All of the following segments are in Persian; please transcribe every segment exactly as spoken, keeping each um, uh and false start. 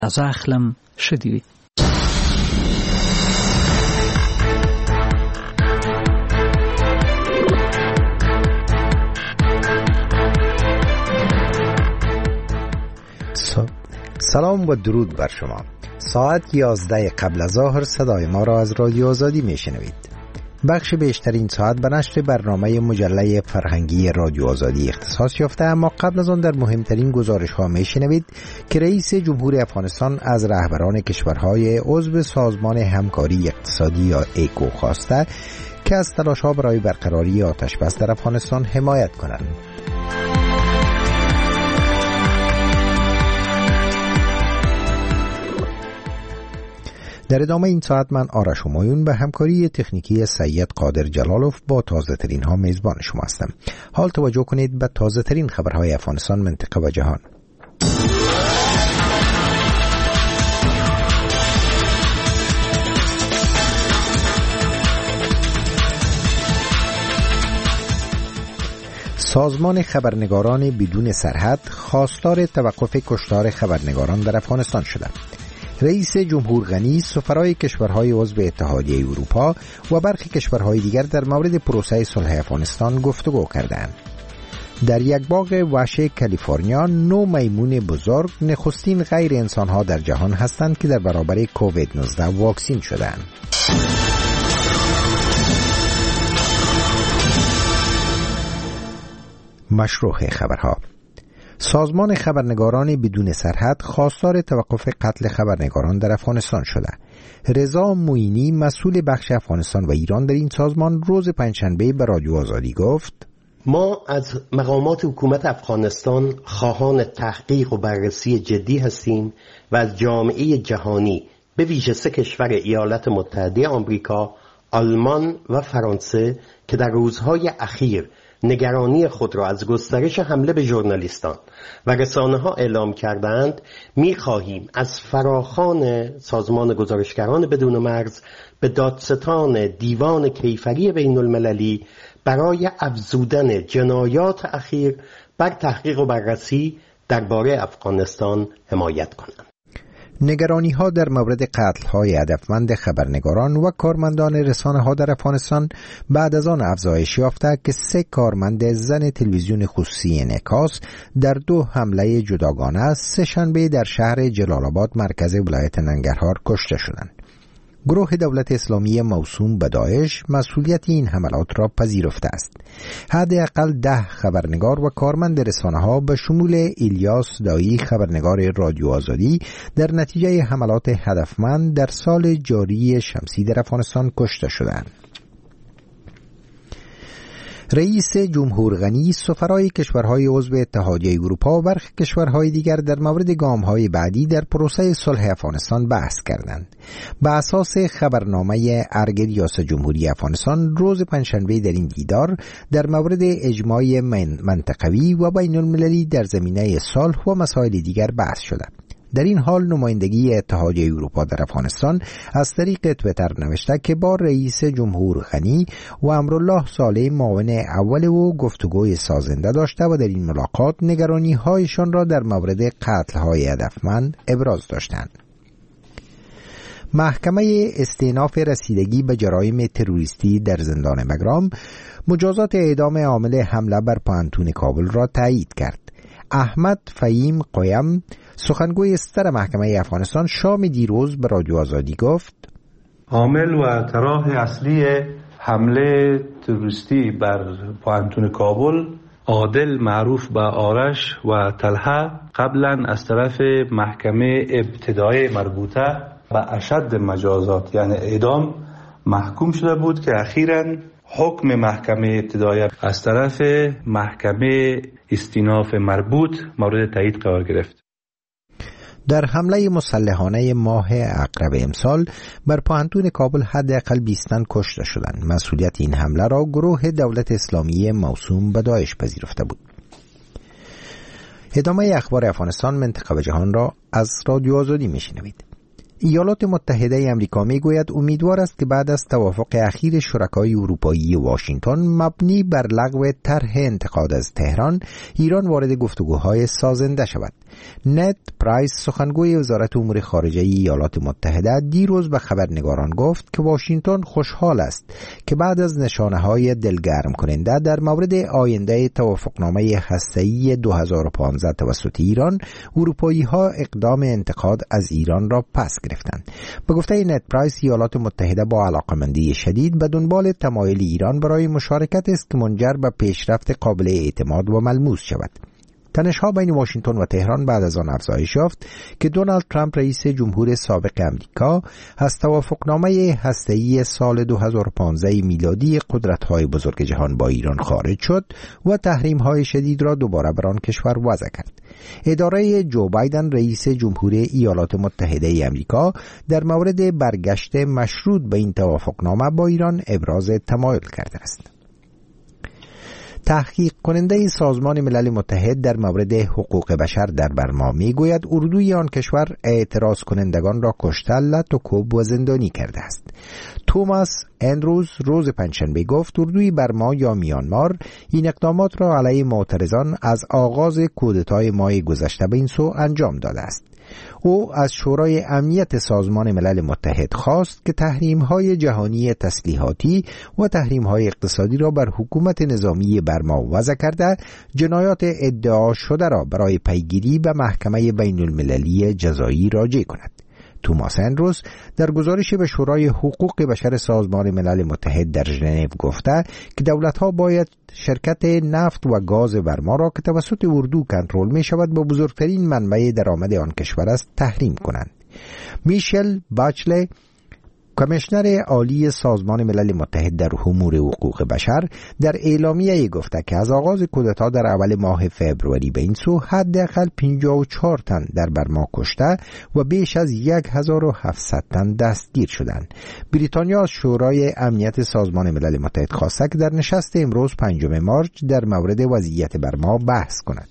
از اخلم شدیوی. سلام و درود بر شما. ساعت یازده قبل از ظهر صدای ما را از رادیو آزادی میشنوید. بخش بیشترین ساعت به نشر برنامه مجله فرهنگی رادیو آزادی اختصاص یافته، اما قبل از آن در مهمترین گزارش ها میشنوید که رئیس جمهوری افغانستان از رهبران کشورهای عضو سازمان همکاری اقتصادی یا ایکو خواسته که از تلاش ها برای برقراری آتش بس در افغانستان حمایت کنند. در ادامه این ساعت من آرش همایون به همکاری تکنیکی سید قادر جلالوف با تازه ترین ها میزبان شما هستم. حال توجه کنید به تازه ترین خبرهای افغانستان، منطقه و جهان. سازمان خبرنگاران بدون سرحد خواستار توقف کشتار خبرنگاران در افغانستان شده. رئیس جمهور غنی سفرای کشورهای عضو اتحادیه اروپا و برخی کشورهای دیگر در مورد پروسه صلح افغانستان گفتگو کردند. در یک باغ وحش کالیفرنیا نو میمون بزرگ نخستین غیر انسانها در جهان هستند که در برابر کووید نوزده واکسین شدند. مشروع خبرها. سازمان خبرنگاران بدون سرحد خواستار توقف قتل خبرنگاران در افغانستان شده. رضا معینی مسئول بخش افغانستان و ایران در این سازمان روز پنجشنبه به رادیو آزادی گفت: ما از مقامات حکومت افغانستان خواهان تحقیق و بررسی جدی هستیم و از جامعه جهانی به ویژه سه کشور ایالات متحده آمریکا، آلمان و فرانسه که در روزهای اخیر نگرانی خود را از گسترش حمله به ژورنالیستان و رسانه‌ها اعلام کردند، می‌خواهیم از فراخوان سازمان گزارشگران بدون مرز به دادستان دیوان کیفری بین المللی برای افزودن جنایات اخیر بر تحقیق و بررسی درباره افغانستان حمایت کنند. نگرانی ها در مورد قتل های هدفمند خبرنگاران و کارمندان رسانه ها در افغانستان بعد از آن افزایش یافته که سه کارمند زن تلویزیون خصوصی انعکاس در دو حمله جداگانه سه شنبه در شهر جلال آباد مرکز ولایت ننگرهار کشته شدند. گروه دولت اسلامی موسوم به داعش مسئولیت این حملات را پذیرفته است. حداقل ده خبرنگار و کارمند رسانه‌ها به شمول الیاس دایی خبرنگار رادیو آزادی در نتیجه حملات هدفمند در سال جاری شمسی در افغانستان کشته شدند. رئیس جمهور غنی سفرای کشورهای عضو اتحادیه اروپا و برخی کشورهای دیگر در مورد گام‌های بعدی در پروسه صلح افغانستان بحث کردند. به اساس خبرنامه ارگ ریاست جمهوری افغانستان روز پنجشنبه در این دیدار در مورد اجماع منطقوی و بین المللی در زمینه صلح و مسائل دیگر بحث شده. در این حال نمایندگی اتحادیه اروپا در افغانستان از طریق تویتر نوشته که با رئیس جمهور غنی و امرالله صالح معاون اول او گفتگوی سازنده داشته و در این ملاقات نگرانی هایشان را در مورد قتل های هدفمند ابراز داشتند. محکمه استئناف رسیدگی به جرایم تروریستی در زندان بگرام مجازات اعدام عامل حمله بر پوهنتون کابل را تایید کرد. احمد فهیم قایم سخنگوی ستر محکمه افغانستان شام دیروز به رادیو آزادی گفت: عامل و طراح اصلی حمله تروریستی بر پوهنتون کابل عادل معروف به آرش و طلحه قبلا از طرف محکمه ابتدایی مربوطه به اشد مجازات یعنی اعدام محکوم شده بود که اخیراً حکم محکمه ابتدایی از طرف محکمه استئناف مربوط مورد تایید قرار گرفت. در حمله مسلحانه ماه عقرب امسال بر پوهنتون کابل حداقل بیست تن کشته شدند. مسئولیت این حمله را گروه دولت اسلامی موسوم به داعش پذیرفته بود. ادامه اخبار افغانستان، منطقه و جهان را از رادیو آزادی میشنوید. ایالات متحده آمریکا میگوید امیدوار است که بعد از توافق اخیر شرکای اروپایی واشنگتن مبنی بر لغو طرح انتقاد از تهران، ایران وارد گفتگوهای سازنده شود. نت پرایس سخنگوی وزارت امور خارجه ایالات متحده دیروز به خبرنگاران گفت که واشنگتن خوشحال است که بعد از نشانه‌های دلگرم کننده در مورد آینده توافقنامه هسته‌ای دو هزار و پانزده توسط ایران، اروپایی‌ها اقدام انتقاد از ایران را پس گرفتند. به گفته نت پرایس، ایالات متحده با علاقمندی شدید به دنبال تمایل ایران برای مشارکت است که منجر به پیشرفت قابل اعتماد و ملموس شود. تنش‌ها بین واشنگتن و تهران بعد از آن افزایش یافت که دونالد ترامپ رئیس جمهور سابق امریکا از توافقنامه هسته‌ای سال دو هزار و پانزده میلادی قدرت‌های بزرگ جهان با ایران خارج شد و تحریم‌های شدید را دوباره بر آن کشور وضع کرد. اداره جو بایدن رئیس جمهور ایالات متحده امریکا در مورد برگشت مشروط به این توافقنامه با ایران ابراز تمایل کرده است. تحقیق کننده سازمان ملل متحد در مورد حقوق بشر در برما میگوید اردوی آن کشور اعتراض کنندگان را کشته، لطم‌وکوب و زندانی کرده است. توماس اندروز روز پنجشنبه گفت اردوی برما یا میانمار این اقدامات را علیه معترضان از آغاز کودتای ماه گذشته به این سو انجام داده است. او از شورای امنیت سازمان ملل متحد خواست که تحریم‌های جهانی تسلیحاتی و تحریم‌های اقتصادی را بر حکومت نظامی برما وضع کرده، جنایات ادعا شده را برای پیگیری به محکمه بین المللی جزایی راجع کند. توماس اندروز در گزارشی به شورای حقوق بشر سازمان ملل متحد در ژنو گفته که دولت‌ها باید شرکت نفت و گاز برما را که توسط اردو کنترل می شود با بزرگترین منبع درآمد آن کشور است تحریم کنند. میشل باچله، کمیشنر عالی سازمان ملل متحد در امور حقوق بشر، در اعلامیه گفته که از آغاز کودتا در اول ماه فوریه به این سو حداقل پنجاه و چهار تن در برما کشته و بیش از هزار و هفتصد تن دستگیر شدند. بریتانیا از شورای امنیت سازمان ملل متحد خواسته که در نشست امروز پنجم مارس در مورد وضعیت برما بحث کند.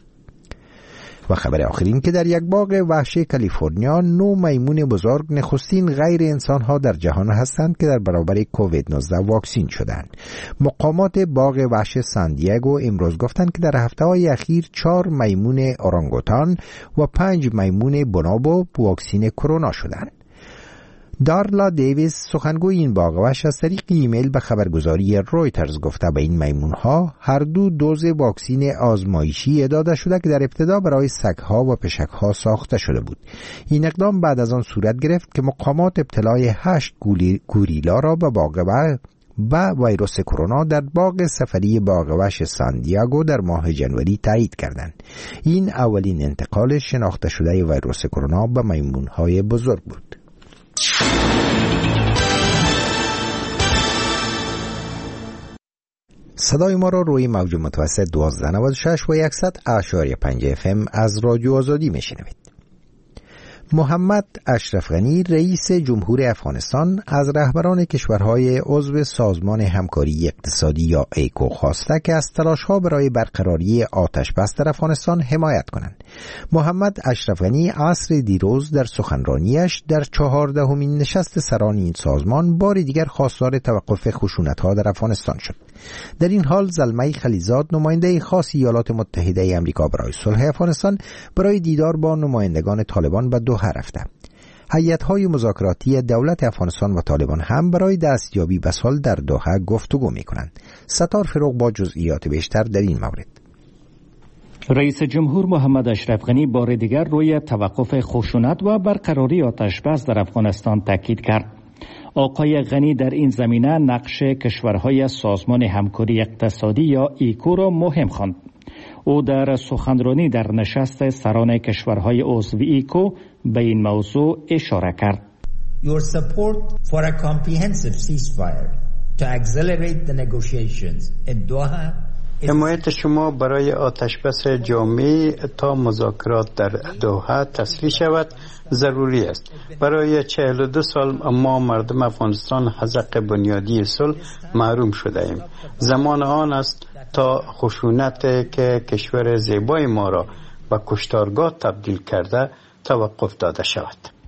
و خبر آخرین که در یک باغ وحشی کالیفرنیا نو میمون بزرگ نخستین غیر انسان ها در جهان هستند که در برابر کووید نوزده واکسین شدند. مقامات باغ وحش سان دیگو امروز گفتند که در هفته های اخیر چهار میمون اورانگوتان و پنج میمون بونوبو واکسین کرونا شدند. دارلا دیویس، سخنگوی این باغ وحش، از طریق ایمیل به خبرگزاری رویترز گفته به این میمونها هر دو دوز واکسین آزمایشی داده شده که در ابتدا برای سگها و پشکها ساخته شده بود. این اقدام بعد از آن صورت گرفت که مقامات ابتلای هشت گوریلا را به باغ وحش با ویروس کرونا در باغ سفری باغ وحش سان دیگو در ماه ژانویه تایید کردند. این اولین انتقال شناخته شده ویروس کرونا به میمونهای بزرگ بود. صدای ما را روی موج متوسط دوازده نود و شش و صد اشاری پنج اف ام از رادیو آزادی میشنوید. محمد اشرف غنی رئیس جمهور افغانستان از رهبران کشورهای عضو سازمان همکاری اقتصادی یا ایکو خواسته که از تلاش‌ها برای برقراری آتش بس در افغانستان حمایت کنند. محمد اشرف غنی عصر دیروز در سخنرانیش در چهاردهمین نشست سران این سازمان بار دیگر خواستار توقف خشونت‌ها در افغانستان شد. در این حال زلمه خلیزاد، نماینده خاص ایالات متحده آمریکا برای صلح افغانستان، برای دیدار با نمایندگان طالبان به دوحه رفته. هیئت‌های مذاکراتی دولت افغانستان و طالبان هم برای دستیابی به صلح در دوحه گفتگو می‌کنند. ستار فروغ با جزئیات بیشتر در این مورد. رئیس جمهور محمد اشرف غنی بار دیگر روی توقف خشونت و برقراری آتش بس در افغانستان تاکید کرد. آقای غنی در این زمینه نقش کشورهای سازمان همکاری اقتصادی یا ایکو را مهم خواند. او در سخنرانی در نشست سران کشورهای عضو ایکو به این موضوع اشاره کرد. Your support for a comprehensive ceasefire to accelerate the negotiations in Doha. حمایت شما برای آتشبس جامع تا مذاکرات در دوحه تسریع شود ضروری است. برای چهل و دو سال ما مردم افغانستان از حق بنیادی صلح محروم شده ایم. زمان آن است تا خشونت که کشور زیبای ما را به کشتارگاه تبدیل کرده توقف داده شود.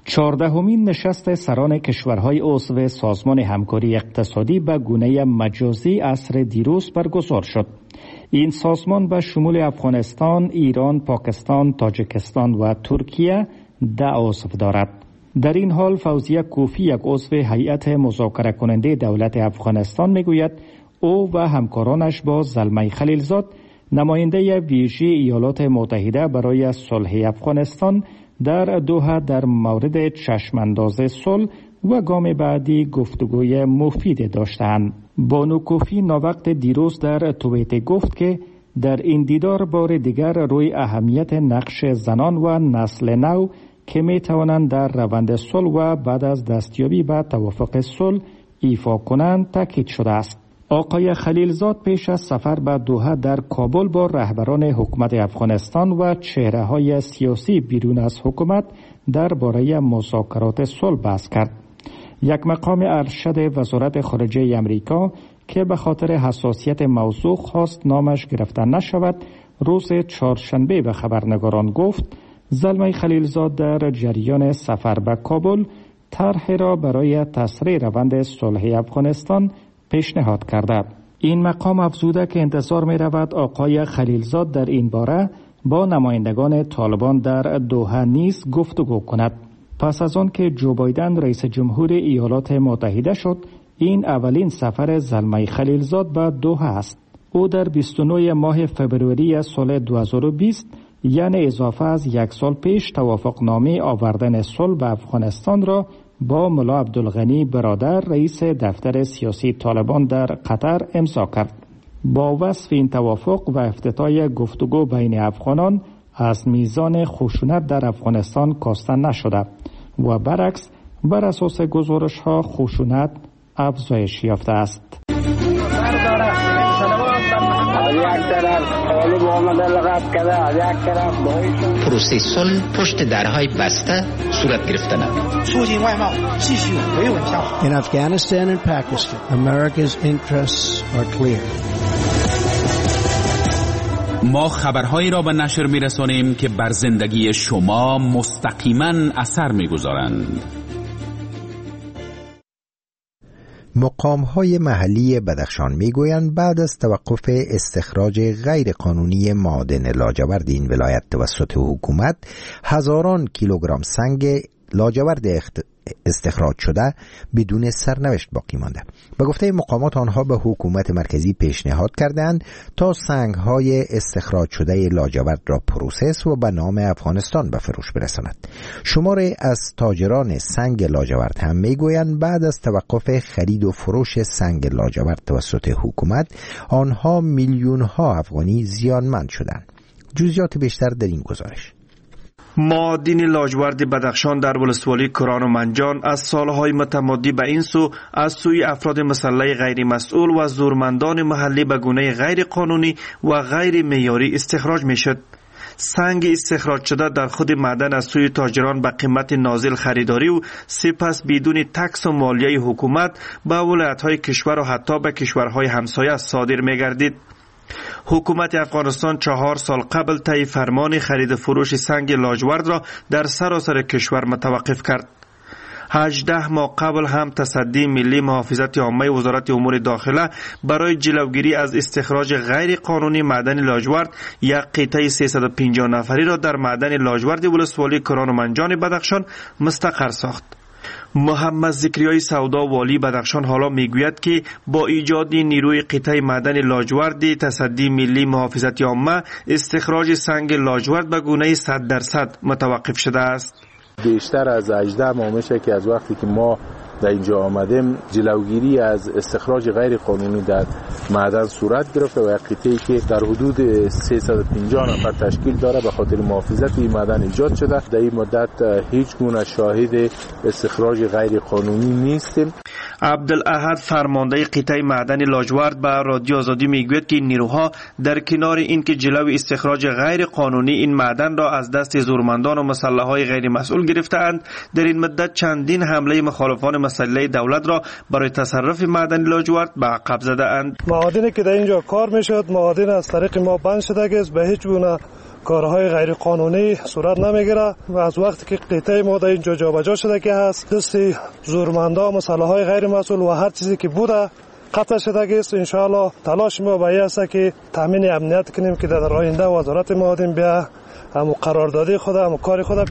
چهاردهمین نشست سران کشورهای عضو سازمان همکاری اقتصادی به گونه مجازی عصر دیروز برگزار شد. این سازمان به شمول افغانستان، ایران، پاکستان، تاجیکستان و ترکیه ده عضو دارد. در این حال فوزیه کوفی، یک عضو هیئت مذاکره کننده دولت افغانستان، میگوید او و همکارانش با زلمه خلیلزاد، نماینده ویژه ایالات متحده برای صلح افغانستان، در دوحه در مورد چشمانداز صلح و گام بعدی گفتگوی مفید داشتند. بانو کوفی ناوقت دیروز در توییت گفت که در این دیدار بار دیگر روی اهمیت نقش زنان و نسل نو که می توانند در روند صلح و بعد از دستیابی به توافق صلح ایفا کنند تاکید شده است. آقای خلیلزاد پیش از سفر به دوحه در کابل با رهبران حکومت افغانستان و چهره‌های سیاسی بیرون از حکومت درباره مذاکرات صلح بحث کرد. یک مقام ارشد وزارت خارجه امریکا که به خاطر حساسیت موضوع خواست نامش گرفته نشود، روز چهارشنبه به خبرنگاران گفت زلمه خلیلزاد در جریان سفر به کابل طرح را برای تسریع روند صلح افغانستان پیشنهاد کرده. این مقام افزوده که انتظار می رود آقای خلیلزاد در این باره با نمایندگان طالبان در دوحه نیز گفتگو کند. پس از آن که جو بایدن رئیس جمهور ایالات متحده شد، این اولین سفر زلمه خلیلزاد به دوحه است. او در بیست و نه ماه فبروری سال دو هزار و بیست، یعنی اضافه از یک سال پیش، توافقنامه آوردن صلح به افغانستان را با ملا عبدالغنی برادر رئیس دفتر سیاسی طالبان در قطر امضا کرد. با وصف این توافق و افتتاح گفتگو بین افغانان، از میزان خشونت در افغانستان کاسته نشده و برعکس بر اساس گزارش ها خشونت افزایش یافته است. پروسه صلح پشت درهای بسته صورت گرفته ندارد. In Afghanistan and Pakistan, America's interests are clear. ما خبرهایی را به نشر می‌رسانیم که بر زندگی شما مستقیما اثر می‌گذارند. مقام‌های محلی بدخشان می‌گویند بعد از توقف استخراج غیرقانونی معادن لاجورد این ولایت توسط حکومت، هزاران کیلوگرم سنگ لاجورد استخراج شده بدون سرنوشت باقی مانده. به گفته مقامات آنها به حکومت مرکزی پیشنهاد کردند تا سنگ‌های استخراج شده لاجورد را پروسس و به نام افغانستان به فروش برساند. شماری از تاجران سنگ لاجورد هم میگویند بعد از توقف خرید و فروش سنگ لاجورد توسط حکومت، آنها میلیون‌ها افغانی زیانمند شدند. جزئیات بیشتر در این گزارش. معادن لاجورد بدخشان در ولسوالی کران و منجان از سالهای متمادی به این سو از سوی افراد مسلح غیر مسئول و زورمندان محلی به گونه غیر قانونی و غیر معیاری استخراج می شد. سنگ استخراج شده در خود معدن از سوی تاجران به قیمت نازل خریداری و سپس بدون تکس و مالیه حکومت به ولایت‌های کشور و حتی به کشورهای همسایه صادر می گردید. حکومت افغانستان چهار سال قبل طی فرمان خرید فروش سنگ لاجورد را در سراسر کشور متوقف کرد. هجده ماه قبل هم تصدی ملی محافظت عامه وزارت امور داخله برای جلوگیری از استخراج غیر قانونی معدن لاجورد یک قطعه سیصد و پنجاه نفری را در معدن لاجورد ولسوالی کران و منجان بدخشان مستقر ساخت. محمد ذکریای سودا والی بدخشان حالا میگوید که با ایجاد نیروی قطعه معدن لاجورد تصدی ملی محافظت عامه، استخراج سنگ لاجورد به گونه صد درصد متوقف شده است. بیشتر از هجده ماه میشه که از وقتی که ما در اینجا آمدیم جلوگیری از استخراج غیر قانونی در معدن صورت گرفته و یک قطعه‌ای که در حدود سیصد و پنجاه نفر تشکیل داره به خاطر محافظت این معدن ایجاد شده. در این مدت هیچ گونه شاهد استخراج غیر قانونی نیستیم. عبدالاحد فرمانده قطعه معدن لاجورد به رادیو آزادی میگوید که این نیروها در کنار اینکه جلوی استخراج غیر قانونی این معدن را از دست زورمندان و مسلح‌های غیر مسئول گرفتند، در این مدت چندین حمله مخالفان مسئله دولت را برای تصرف معدن لاجورد به عقب زده اند. معادنی که در اینجا کار میشد، معادن از طریق ما بند شده است، به هیچ گونه کارهای غیر قانونی صورت نمیگیره و از وقتی که قطعه ما در اینجا جابجا شده که هست دست زورمندا مسئله غیر مسئول و هر چیزی که بوده قطع شده است. ان شاء الله تلاش ما به این است که تامین امنیت کنیم که در آینده وزارت معادن بیا هم قراردادی خود هم کار خود